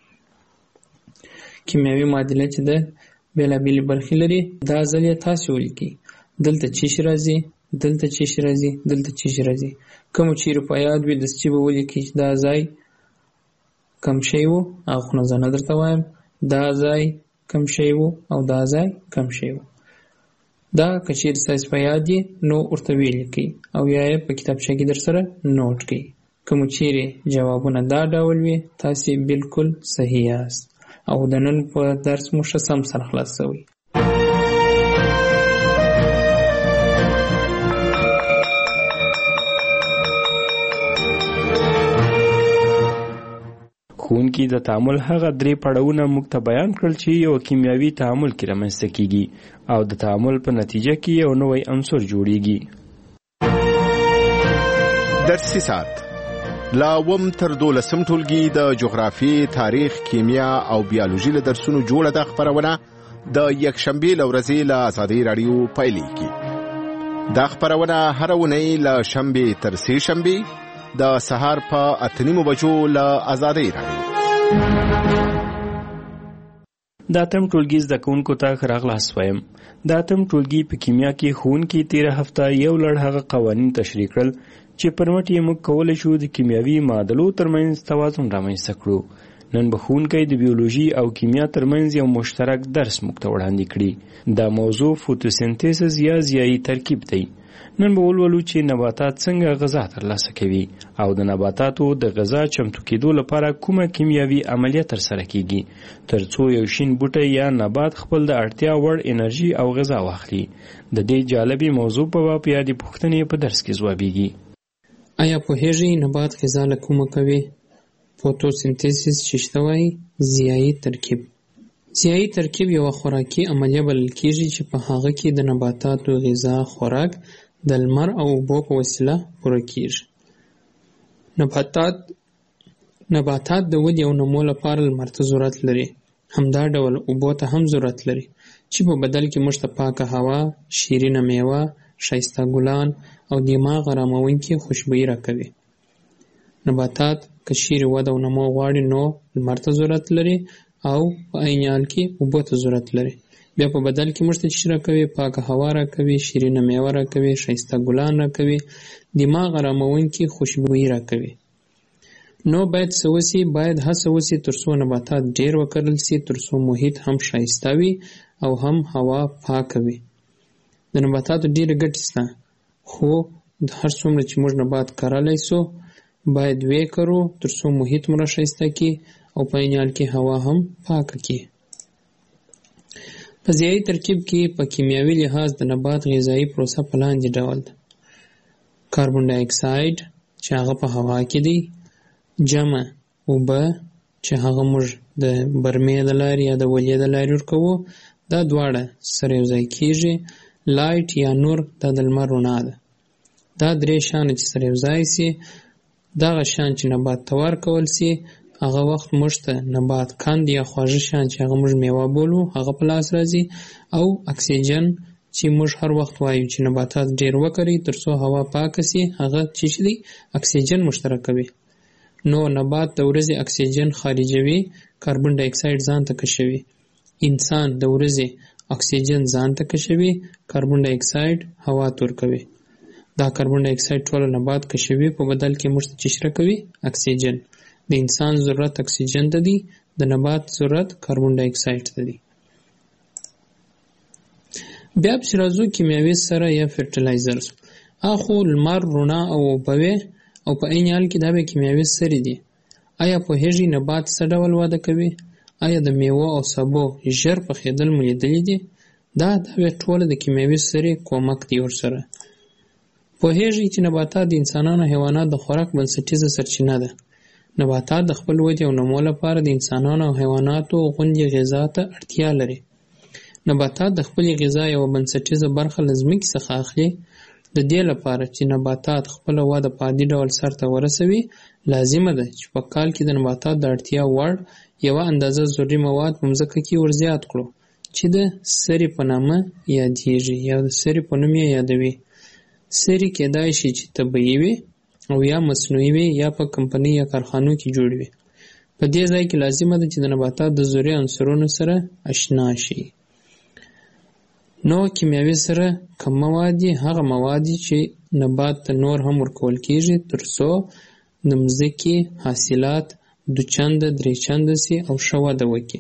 کیمیاوي معادله چې ده بېلابېلې برخې لري. دا ځل یې تاسې ولیکئ. دلته چې شي راځي، دلته چې شي راځي، دلته چې شي راځي. کوم چیرې په یاد وي دستي به ولیکئ چې دا ځای کم شی و، هغه خو نه زه نه درته وایم. دا ځای کم شی و او دا ځای کم شی و. دا که چیرې ستاسې په یاد یې نو ورته ولیکئ او یا یې په کتابچه کې در سره نوټ کړئ. کوم چیرې جوابونه دا ډول وي تاسې بالکل صحیح یاست او د نن په درس مو ښه سم سره خلاص شوی. ښوونکي د تعامل هغه درې پړاوونه موږ ته بیان کړل چې یو کیمیاوي تعامل کې رامنځته کیږي او د تعامل په نتیجه کې یو نوی عنصر جوړیږي. درسي ساعت لا وم تر 12 ټولګي د جغرافي، تاریخ، کیمیا او بیولوژي له درسونو جوړه ده خبرونه د یکشنبې له ورځې له ازادۍ راډیو پیلېږي. دا خپرونه هره اونۍ له شنبې تر سې شنبې د سهار په 8:30 بجو له ازادۍ راډیو. د اتم ټولګي زده کوونکو ته ښه راغلاست وایم. د اتم ټولګي په کیمیا کې ښوونکي تېره هفته یو لړ هغه قوانین تشریح کړل چې پر مټ یې موږ کولی شو د کیمیاوي معادلو ترمنځ توازن رامنځته کړو. نن به ښوونکی د بیولوژي او کیمیا ترمنځ یو مشترک درس موږ ته وړاندې کړي. دا موضوع فوتوسنتیسس یا ضیایي ترکیب دی. نن به ولولو چې نباتات څنګه غذا ترلاسه کوي او د نباتاتو د غذا چمتو کېدو لپاره کومه کیمیاوي عملیه ترسره کیږي ترڅو یو شین بوټی یا نبات خپل د اړتیا وړ انرژي او غذا واخلي. د دې جالبې موضوع په باب یادې پوښتنې په درس کې ځوابیږي. آیا پوهیږئ نبات غذا له کومه کوي؟ فوتوسنتیسس چې شته وایي ضیایي ترکیب. ضیایي ترکیب یوه خوراکي عملیه بلل کېږي چې په هغه کې د نباتاتو غذا خوراک د لمر او اوبو په وسیله پوره کېږي. نباتات د ودې او نمو لپاره لمر ته ضرورت لري. همدا ډول اوبو ته هم ضرورت لري چې په بدل کې موږ ته پاکه هوا، شیرینه میوه، ښایسته ګلان او دماغ اراموونکې خوشبويي راکوي. نباتات که چیرې وده او نمو غواړي نو لمر ته ضرورت لري او په عین حال کې اوبو ته ضرورت لري. بیا په بدل کې موږ ته څه راکوي؟ پاکه هوا راکوي، شیرینه میوه راکوي، ښایسته ګلان راکوي، دماغ اراموونکې خوشبويي راکوي. نو باید څه وسي؟ باید هڅه وسي ترڅو نباتات ډېر وکرل سي، ترڅو محیط هم ښایسته وي او هم هوا پاکه وي. د نباتاتو ډېرې ګټې شته، خو هر څومره چې موږ نبات کرلی سو باید ویې کرو ترڅو محیط مو راښایسته کړي او په عین حال کې هوا هم پاکه کړي. په ضیایي ترکیب کې په کیمیاوي لحاظ د نبات غذایي پروسه په لاندې ډول ده. کاربن ډای اکساید چې هغه په هوا کې دی، جمع اوبه چې هغه موږ د برمې د لارې یا د ولې د لارې ورکوو، دا دواړه سره یو ځای کېږي. لایټ یا نور دا د لمر رڼا ده. دا درې شیان چې سره یو ځای سي، دغه شیان چې نبات ته ورکول سي هغه وخت موږ ته نبات کند یا خواږه شیان چې هغه موږ میوه بولو هغه په لاس راځي، او اکسیجن چې موږ هر وخت وایو چې نباتات ډېر وکري ترڅو هوا پاکه سي، هغه چې دی اکسیجن مشترکوي. نو نبات د ورځې اکسیجن خارجوي، کاربن ډای اکساید ځان ته کشوي. انسان د ورځې اکسیجن ځان ته کشوي، کاربن ډای اکساید هوا ته ورکوي. دا کاربن ډای اکساید ټول نبات کشوي، په بدل کې موږ ته څه راکوي؟ اکسیجن. د انسان ضرورت اکسیجن ته دی، د نبات ضرورت کاربن ډای اکساید ته دی. بیا پسې راځو کیمیاوي سره یا فرټیلایزرز. اخو لمر، رڼا او اوبه او په عین حال کې دا به کیمیاوي سرې دي. آیا پوهیږئ نبات څه ډول وده کوي؟ آیا د میوه او سبو ژر پخېدل مو لیدلي دي؟ دا به ټوله د کیمیاوي سرې کومک دی ورسره. پوهیږئ چې نباتات د انسانانو او حیواناتو د خوراک بنسټیزه سرچینه ده. نباتات د خپل ودې او نمو لپاره د انسانانو او حیواناتو غوندې غذا ته اړتیا لري. نباتات د خپلې غذا یوه بنسټیزه برخه له ځمکې څخه اخلي. د دې لپاره چې نباتات خپله وده په عادي ډول سرته ورسوي، لازمه ده چې په کال کې د نباتات د اړتیا وړ یوه اندازه ضروري مواد په مځکه کې ورزیات کړو چې د سرې په نامه یادیږي یا د سرې په نوم یې یادوي. سرې کېدای شي چې طبیعي وي او یا مصنوعي وي یا په کمپنۍ یا کارخانو کې جوړ وي. په دې ځای کې لازمه ده چې د نباتات د ضروري عنصرونو سره آشنا شي. نو کیمیاوي سره کوم مواد دي؟ هغه مواد دي چې نبات ته نور هم ورکول کېږي ترڅو د مځکې حاصلات 2 چنده 3 چنده سي او ښه وده وکړي.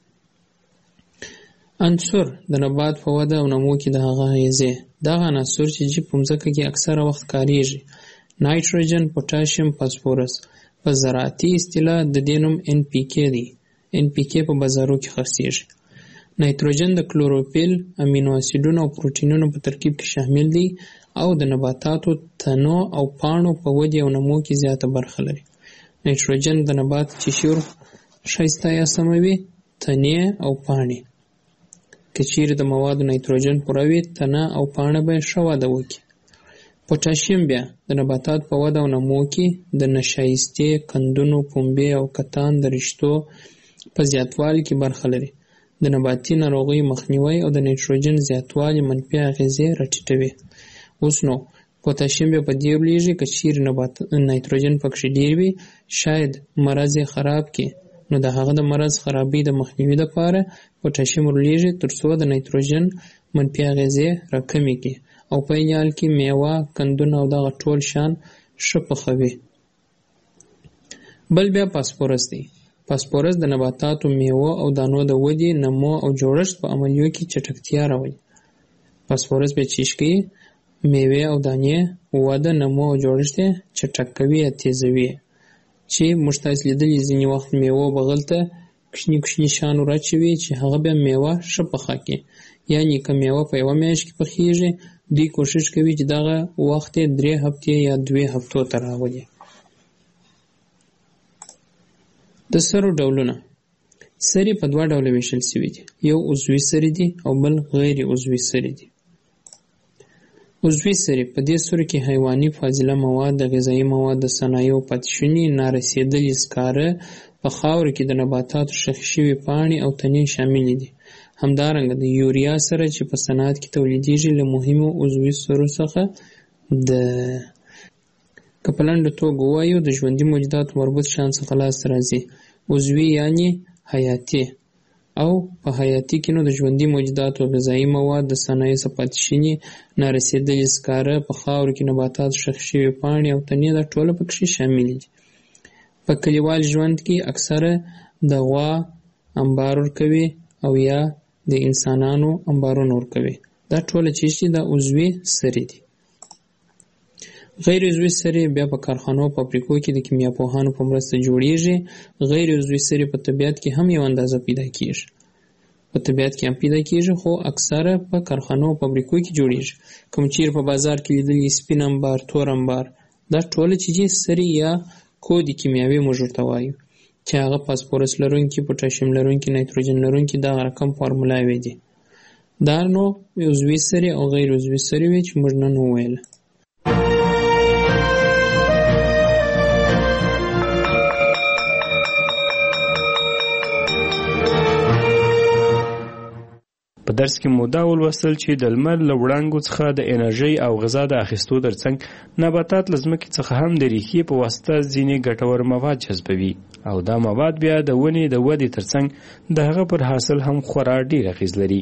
عنصر د نبات په وده او نمو کې د هغه اغیزې. دغه عناصر چې په مځکه کې اکثره وخت کاریږي: نایتروجن، پوټاشیم، فاسفورس. په زراعتي اصطلاح د دې نوم NPK دی. NPK په بازارو کې خرڅیږي. نایتروجن د کلوروفیل، امینو اسیدونو او پروټینونو په ترکیب کې شامل دی او د نباتاتو تنو او پاڼو په ودې او نمو کې زیاته برخه لري. نایتروجن د نبات چې شور ښایسته یا سموي، تنې او پاڼې. که چیرې د موادو نایتروجن پوره وي، تنه او پاڼه به ښه وده وکړي. پوټاشیم بیا د نباتات په وده او نمو کې د نشایستې، کندونو، پنبې او کتان د رشتو په زیاتوالي کې برخه لري. د نباتي ناروغیو مخنیوی او د نایتروجن زیاتوالي منفي اغېزې راټیټوي. اوس نو پوتاشیم بیا په دې لویږي که چیرې نایتروجن پکې ډېر وي شاید مرض یې خراب کړي، نو د هغه د مرض خرابۍ د مخنیوي لپاره پوتاشیم ورلېږي تر څو د نایتروجن منفي اغېزې راکمې کړي او په عین حال کې میوه، قندونه او دغه ټول شیان ښه پخوي. بل بیا فاسفورس دی. فاسفورس د نباتاتو، میوو او دانو د ودې، نمو او جوړښت په عملیو کې چټکتیا راولي. فاسفورس بیا چیش کوي میوې او دانې وده، نمو او جوړښت یې چټک کوي یا تیزوي. چې موږ تاسو لیدلي ځینې وخت میوه بغل ته کوچني کوچني شیان ورچوي چې هغه بیا میوه ښه پخه کړي. یعنې که میوه په یوه میاشت کې پخیږي دوی کوشش کوي چې دغه وخت یې 3 هفتې یا 2 هفتو ته راولي. د سرو ډولونه. سرې په 2 ډوله ویشل شوي دي، یو عضوي سرې دي او بل غیر عضوي سرې دي. عضوي سرې په دې سرو کې حیواني فاضله مواد، د غذایي مواد، د صنایعو پاتې شوني، نارسېدلي سکاره، په خاورو کې د نباتاتو ښخې شوي پاڼې او تنې شاملې دي. همدارنګه د یوریا سره چې په صنعت کې تولیدېږي له مهمو عضوي سرو څخه ده. که په لنډه توګه ووایو د ژوندي موجوداتو مربوط شیان څخه لاسته راځي. عضوي یعنې حیاتي، او په حیاتي کې نو د ژوندي موجوداتو، غذایي مواد، د صنایعو څخه پاتې شوني، نارسېدلي سکاره، په خاورو کې نباتاتو ښخې شوي پاڼې او تنې دا ټوله پکې شاملې دي. په کلیوال ژوند کې اکثره د غوا انبار ورکوي او یا د انسانانو انبارونه ورکوي. دا ټوله چې دا عضوي سرې دي. غیر عضوي سرې بیا په کارخانو او فابریکو کې د کیمیاپوهانو په مرسته جوړیږي. غیر عضوي سرې په طبیعت کې هم یو اندازه پیدا کیږي. په طبیعت کې هم پیدا کیږي خو اکثره په کارخانو او فابریکو کې جوړیږي. کوم چیرې په بازار کې لیدلي سپین انبار، تور انبار، دا ټوله چې سرې یا کودي کیمیاوي موږ ورته وایو چې هغه فاسفورس لرونکي، پوتاشیم لرونکي، نایتروجن لرونکي دغه رقم فارمولاوي دي. دا نو عضوي سرې او غیر عضوي سرې وي چې موږ نن وویل. په درس کې مو دا ولوستل چې د لمر له وړانګو څخه د انرژۍ او غذا د اخیستو ترڅنګ نباتات له ځمکې څخه هم د ریښې په واسطه ځینې ګټور مواد جذبوي او دا مواد بیا د ونې د ودې ترڅنګ د هغه پر حاصل هم خورا ډېر اغېز لري.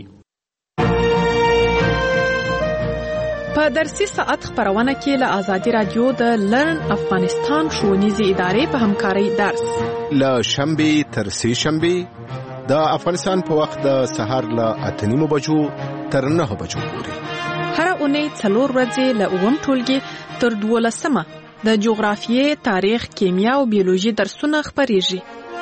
په درسي ساعت خبرونه کې له آزادي رادیو د لرن افغانستان ښوونیزې ادارې په همکارۍ درس له شنبې تر سې شنبې د افغانستان په وخت د سهار له 8:30 بجو تر 9 بجو پورې. هر اونۍ 4 ورځې له 9 ټولګي تر 12 د جغرافیې، تاریخ، کیمیا او بیولوژي درسونه خبرېږي.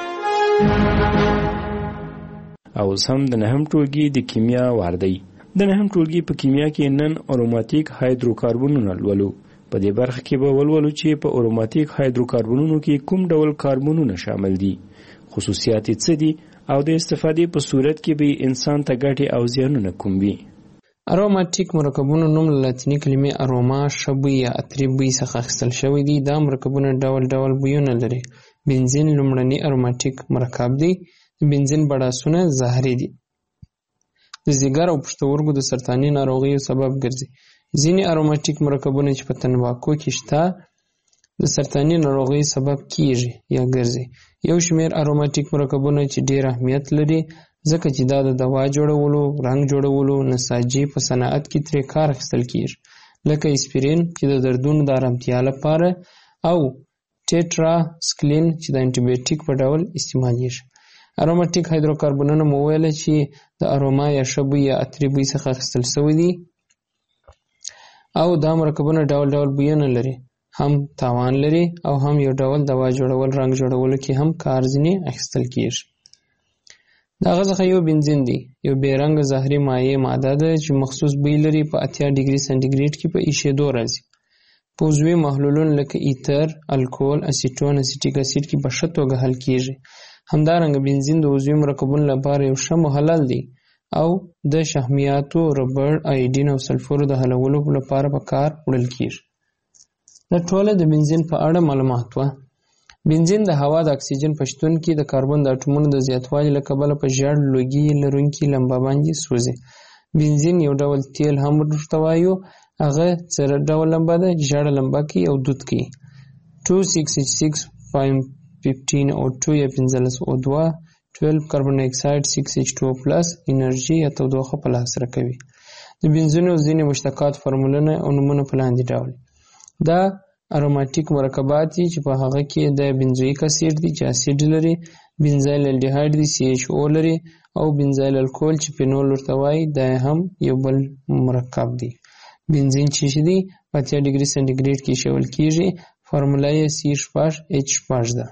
او سم د 9 ټولګي د کیمیا واردی. د 9 ټولګي په کیمیا کې نن اروماتیک هایدروکاربنونه لولو. په دې برخه کې به ولولو چې په اروماتیک هایدروکاربنونو کې کوم ډول کاربنونه شامل دي، خصوصیات یې څه دي او د استفادې په صورت کې به انسان ته ګټې او زیانونه کوم وي. اروماتیک مرکبونو نوم له لاتیني کلمې اروما ښه بوی یا عطري بوی څخه اخیستل شوی دی. دا مرکبونه ډول ډول بویونه لري. بنزین لومړنی اروماتیک مرکب دی. بنزین بړاسونه زهري دي. د ځیګر او پښتورګو د سرطاني ناروغیو سبب ګرځي. ځینې اروماتیک مرکبونه چې په تنباکو کې شته د سرطاني ناروغیو سبب کیږي یا ګرځي. یو شمېر اروماتیک مرکبونه چې ډېر اهمیت لري ځکه چې دا د دوا جوړولو، رنګ جوړولو، نساجي په صنعت کې ترې کار اخیستل کیږي، لکه اسپرین چې د دردونو د آرامتیا لپاره او ټیټرا سکلین چې د انټي بیوټیک په ډول استعمالیږي. اروماتیک هایدروکاربنونه مو ویل چې د اروما یا ښه بوی یا عطري بوی څخه اخیستل شوي دي او دا مرکبونه ډول ډول بویونه لري، هم تاوان لري او هم یو ډول دوا جوړول، رنګ جوړولو کې هم کار ځینې اخیستل کیږي. د هغه څخه یو بنزین دی، یو بې رنګه زهري مایع ماده ده چې مخصوص بوی لري. په 80 ډیګري سانتیګریډ کې په ایشېدو راځي. په عضوي محلولونو لکه ایتر، الکول، اسیټون، اسیټیک اسید کې په ښه توګه حل کیږي. همدارنګه بنزین د عضوي مرکبونو لپاره یو ښه محلل دی او د شحمیاتو، ربړ، آیډین او سلفورو د حلولو لپاره په کار وړل کیږي. دا ټوله د بنزین په اړه معلومات وه. بنزین د هوا د اکسیجن په شتون کې د کاربن د اټومونو د زیاتوالي له کبله په ژیړ لوګي لرونکي لمبه باندې سوځي. بنزین یو ډول تیل هم ورته وایو. هغه څه ډول لمبه ده؟ ژیړه لمبه کوي او دود کوي. 2,6,6,15 O2 یا 15 O2 12 کاربن ډای اکساید 6H2O+ انرژي یا تودوخه په لاس راکوي. د بنزینونو ځینې مشتقات فورمولونه او نومونه په لاندې ډول دا اروماتیک مرکبات دي چې په هغه کې د بنزویک اسید دي چې اسید لري، بنزایل الډیهایډ دي CHO لري، او بنزایل الکول چې فینول ورته وایي دا هم یو بل مرکب دی. بنزین چې دي په 80 ډیګري سنټیګریډ کې ایښودل کیږي. فارموله یې C6H6 ده.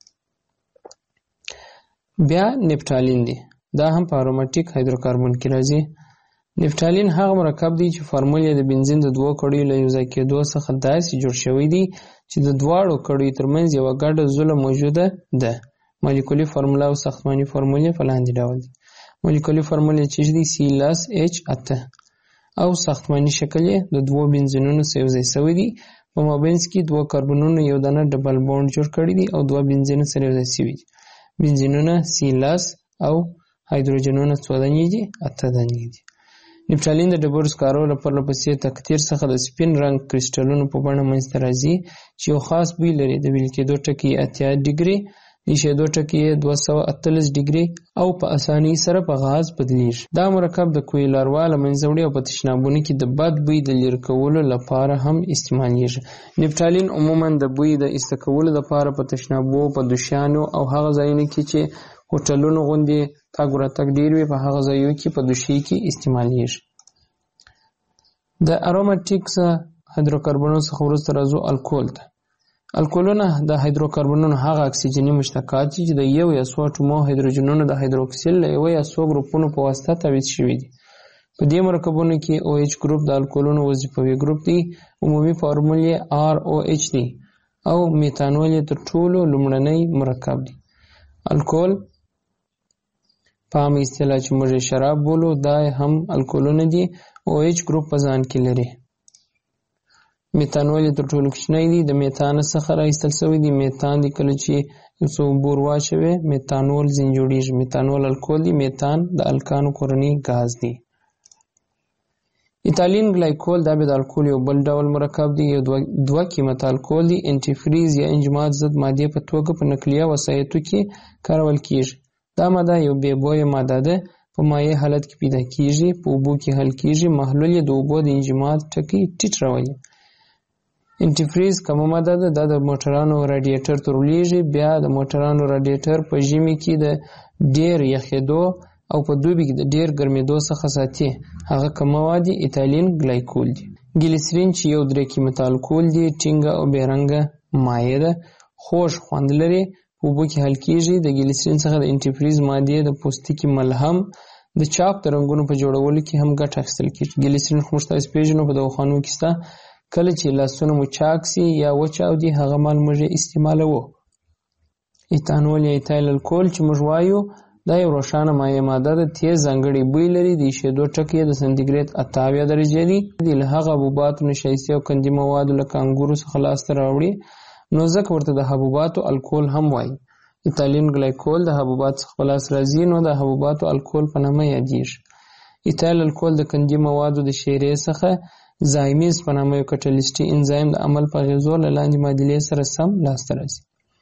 بیا نفتالین دی. دا هم په اروماتیک هایدروکاربن کې راځي. نفتالین هغه مرکب دی چې فارمول یې د بنزین د دوه کړیو له یوځای کېدو څخه داسې جوړ شوی دی چې د دواړو کړیو ترمنځ یوه ګډه زوله موجوده ده. مالیکولي فارموله او ساختماني فارمولې په لاندې ډول دي. مالیکولي فارمول یې چې دی C+H8 او ساختماني شکل یې د دوو بنزینونو سره یوځای شوی دی. په مابینځ کې دوه کاربنونو یو دانه ډبل بانډ جوړ کړی دی او دوه بنزین سره یوځای شوي دي. بنزینونه C+ او هایدروجنونه څو دانې دي؟ 8 دانې دي. نفتالین د ډبرو سکارو له پرله پسې تقطیر څخه د سپین رنګ کریسټلونو په بڼه منځته راځي چې یو خاص بوی لري. د ویل کېدو ټکي 80 ډیګري، د ایښېدو ټکي 248 ډیګري او په اسانۍ سره په غاز بدلیږي. دا مرکب د کویل اروا له منځه وړي او په تشنابونو کې د بد بوی د لرې کولو لپاره هم استعمالیږي. نفتالین عموما د بوی د ایسته کولو لپاره په تشنابو، په دوشیانو او هغه ځایونو کې چې هوټلونو غوندې تګ راتګ ډېر وي په هغه ځایونو کې په دوشۍ کې استعمالیږي. د اروماتیک هایدروکاربنونو څخه وروسته راځو الکول ته. الکولونه د هایدروکاربنونو هغه اکسیجني مشتقات دي چې د یو یا څو اټومو هایدروجنونو د هایدروکسیل له یو یا څو ګروپونو په واسطه تعویض شوي دي. په دې مرکبونو کې OH ګروپ د الکولونو وظیفوي ګروپ دی. عمومي فارمول یې ROH دی او میتانول یې تر ټولو لومړنی مرکب دی. الکول په عامه اصطلاح چې موږ شراب بولو دا هم الکولونه دي. OH ګروپ په ځان کې لري. میتانول تر ټولو کوچنی دی. د میتان څخه راایستل شوی دی. میتان دی کله چې یو څه بور واچوي میتانول ځین جوړیږي. میتانول الکول دی. میتان د الکانو کورنی غاز دی. ایتالین ګلایکول دا به د الکول یو بل ډول مرکب دی. یو دوه قیمت الکول دی. انټیفریز یا انجماد ضد مادې په توګه په نقلیه وسایطو کې کارول کیږي. دا ماده یو بې بویه ماده ده. په مایع حالت کې پیدا کیږي، په اوبو کې حل کیږي. محلول یې د اوبو د انجماد ټکي ټیټ راولي. انټیفریز کومه ماده ده؟ دا د موټرانو رادیټر ته ورلیږي. بیا د موټرانو رادیټر په ژمي کې د ډیر یخېدو او په دوبي کې د ډیر ګرمېدو څخه ساتي. هغه کوم مواد دي؟ ایتالین ګلایکول دي. ګلیسرین چې یو درې قیمت الکول دی. ټینګه او بې رنګه مایع ده. خوږ خوند لري. په اوبو کې حل کیږي. د ګلیسرین څخه د انټیفریز مادې د پوستکي ملهم د چاپ د رنګونو په جوړولو کې هم ګټه اخیستل کیږي. ګلیسرین خو موږ تاسو پیژنو په دواخانو کې شته. کله چې لاسونه مو چاک سي یا وچاودي هغه مال موږ استعمالوو. ایتانول یا ایتایل الکول چې موږ وایو دا یو روښانه مایع ماده ده. تیز ځانګړی بوی لري. د ایښېدو ټکي د سانتیګریډ 78 درجې دي. له هغه حبوباتو نشایستې او قندي موادو لکه انګورو څخه لاسته راوړي نو ځکه ورته د حبوباتو الکول هم وایي. ایتالین ګلایکول د حبوباتو څخه په لاس راځي نو د حبوباتو الکول په نامه یادیږي. ایتایل الکول د قندي موادو د شیرې څخه زایمیز په نامه یو کټلیسټي انزایم د عمل په اغېزو له لاندې معادلې سره سم لاسته راځي.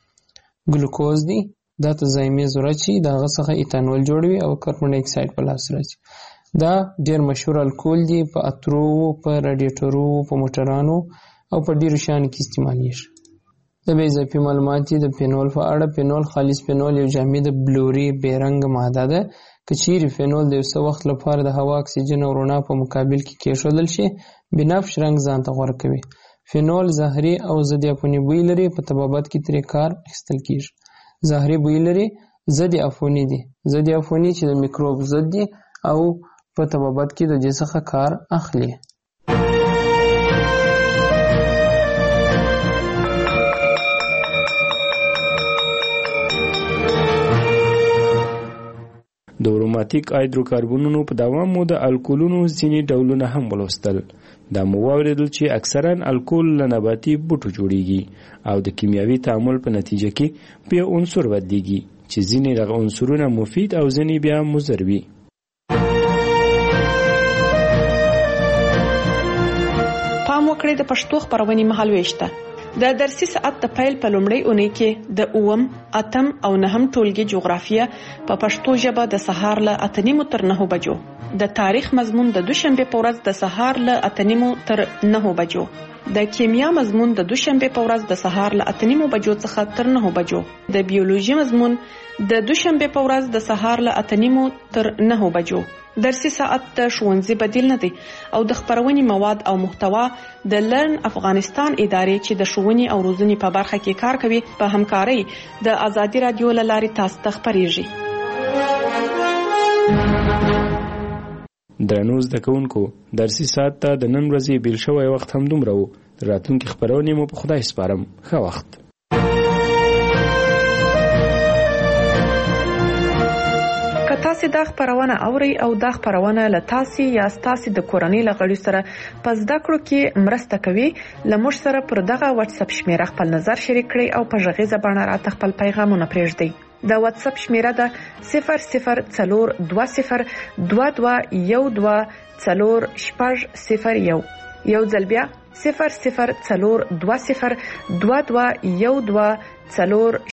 ګلوکوز دی. دا ته زایمیز ورچي د هغه څخه ایتانول جوړوي او کاربن ډای اکساید په لاس راځي. دا ډیر مشهور الکول دی. په اترو، په رادیټرو، په موټرانو او په ډیرو شیانو کې استعمالیږي. د بې اضافي معلومات د فینول په اړه. فینول خالص فینول یو جامد بلوري بې رنګه ماده ده. که چیرې فینول د یو څه وخت لپاره د هوا، اکسیجن او رڼا په مقابل کې کېښودل شي بنفش رنګ ځان ته غوره کوي. فینول زهري او ضد عفوني بوی لري. په طبابت کې ترې کار اخیستل کیږي. زهري بوی لري. ضد عفوني دي. ضد عفوني چې د میکروب ضد دي او په طبابت کې د دې څخه کار اخلي. د اروماتیک هایدروکاربنونو په دوام مو د الکولونو ځینې ډولونه هم ولوستل. دا مو واوریدل چې اکثرا الکول له نباتي بوټو جوړیږي او د کیمیاوي تعامل په نتیجه کې په عنصر بدلیږي چې ځینې دغه عنصرونه مفید او ځینې بیا مضر وي. پام وکړئ د پښتو خبرونې مهالويش ته. د درسي ساعت د پیل په لومړۍ اونۍ کې د 8 او 9 ټولګي جغرافیه په پښتو ژبه د سهار له 8:30 تر 9 بجو، د تاریخ مضمون د دوشنبه په ورځ د سهار له 8:30 تر 9 بجو، د کیمیا مضمون د دوشنبه په ورځ د سهار له 8:30 بجو څخه تر 9 بجو، د بیولوژي مضمون د دوشنبه په ورځ د سهار له 8:30 تر 9 بجو. درسي ساعت د ښوونځي بدیل نه دی او د خبرونې مواد او محتوا د لرن افغانستان ادارې چې د ښوونې او روزنې په برخه کې کار کوي په همکارۍ د ازادي رادیو له لارې تاسو ته خبرېږي. درنو زده کوونکو، درسي ساعت ته د نن ورځې بیل شوی وخت هم دومره و. راتلونکي خبرونه مو په خدای سپارم. ښه وخت. تاسو دا خبرونه اوري او دا خبرونه له تاسو یا تاسو د کورنۍ لغړی سره پس د کړو کې مرسته کوي. لمر سره پر دغه واتس اپ شمیره خپل نظر شریک کړئ او په ژغیزه باندې راته خپل پیغامونه پرېږدئ. د واتس اپ شمیره ده 004222124001. یو ځل بیا 0042221240